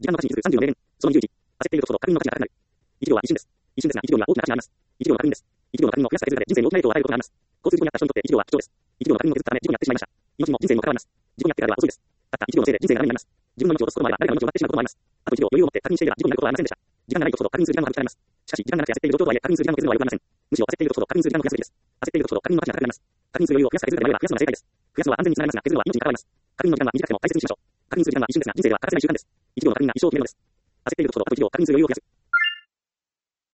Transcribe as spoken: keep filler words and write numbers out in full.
時間の価値にするさんじゅうの命令。そのにじゅういち。焦っているとこそ確認の価値が高くなる。いちびょうは一瞬です。一瞬ですが、いちびょうには大きな価値があります。いちびょうの確認です。いちびょうの確認を増やすだけで人生に大きな影響を与えることがあります。交通事故に遭った人にとっていちびょうは貴重です。いちびょうの確認を削ったため事故に遭ってしまいました。命にも人生にも関わります。事故に遭ってからでは遅いです。たったいちびょうのせいで人生がダメになります。自分の命を落とすこともあれば誰かの命を奪ってしまうこともあります。あといちびょう余裕を持って確認していれば事故になることはありませんでした。時間がないとこそ確認する時間も省かれます。しかし時間がなくて焦っている状況とはいえ確認する時間を削るのは良くありません。むしろ焦っているとこそ確認する時間を増やすべきです。焦っているとこそ確認の価値が高くなります。確認する余裕を増やすか削るかであれば増やすのが正解です。増やすのは安全につながりますが削るのは命に関わります。確認の時間は短くても大切にしましょう。確認する時間は一瞬ですが人生では欠かせない習慣です。いちびょうの確認が一生を決めるのです。焦っているとこそあといちびょう確認する余裕を増やす。